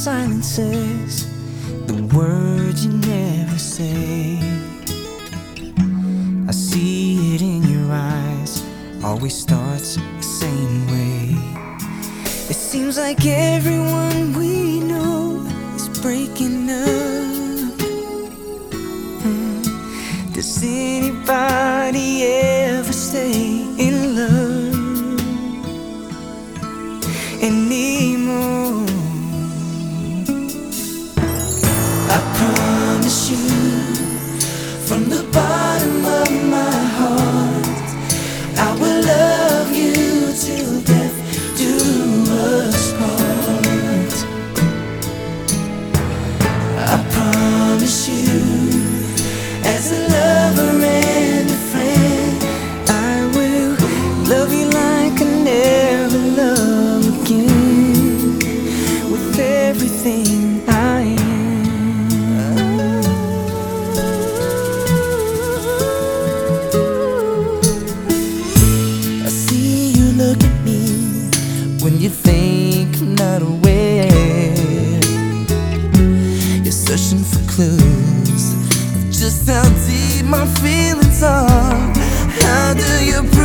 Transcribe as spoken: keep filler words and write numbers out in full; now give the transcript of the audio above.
silences the words you never say. I see it in your eyes, always starts the same way. It seems like everyone we know is breaking up. hmm. Does anybody ever stay in love anymore? I promise you, from the bottom of my heart, I will love you till death do us part. I promise you, as a lover and a friend, I will love you like I never love again, with everything I am. When you think I'm not aware, you're searching for clues of just how deep my feelings are. How do you